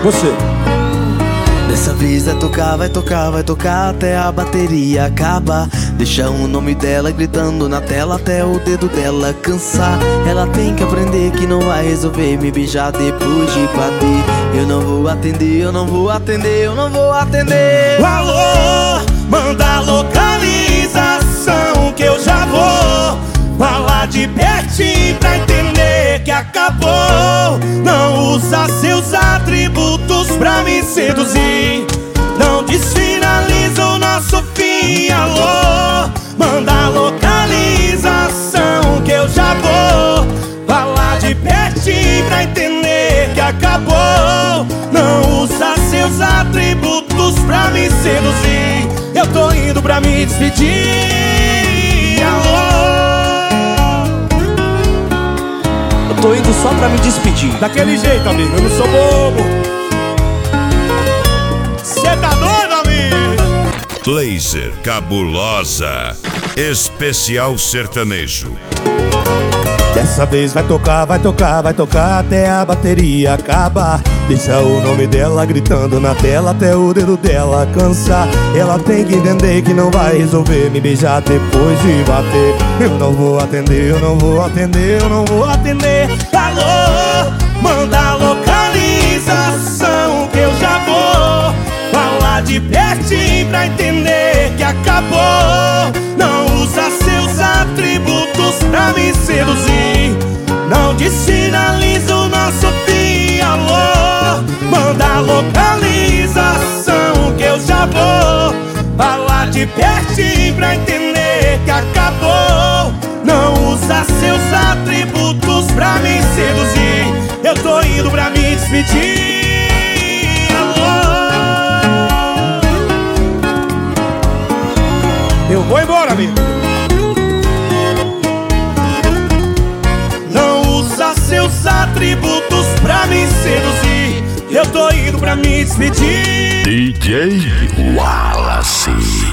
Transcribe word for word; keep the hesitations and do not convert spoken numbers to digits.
Você. Dessa vez vai tocar, vai tocar, vai tocar até a bateria acabar. Deixa o nome dela gritando na tela até o dedo dela cansar. Ela tem que aprender que não vai resolver me beijar depois de bater. Eu não vou atender, eu não vou atender, eu não vou atender. Alô, manda localização que eu já vou falar de pertinho pra entender que acabou. Não usa seus atributos pra me seduzir, não desfinaliza o nosso fim. Alô, manda localização que eu já vou falar de pertinho pra entender que acabou. Não usa seus atributos pra me seduzir, eu tô indo pra me despedir. Alô, Tô indo só pra me despedir. daquele jeito, amigo, eu não sou bobo. Cê tá doido, amigo? Laser Cabulosa Especial Sertanejo. Dessa vez vai tocar, vai tocar, vai tocar até a bateria acabar. Deixa o nome dela gritando na tela até o dedo dela cansar. Ela tem que entender que não vai resolver me beijar depois de bater. Eu não vou atender, eu não vou atender, eu não vou atender. Alô, manda localização que eu já vou falar de pertinho pra entender que acabou. Não usa seus atributos pra me seduzir, não desfinaliza o nosso fim. Alô, manda localização que eu já vou falar de pertinho pra entender que acabou. Não usa seus atributos pra me seduzir, eu tô indo pra me despedir. Alô, eu vou embora, amigo. Não usa seus atributos pra me seduzir, eu tô indo pra me despedir. D J Wallace.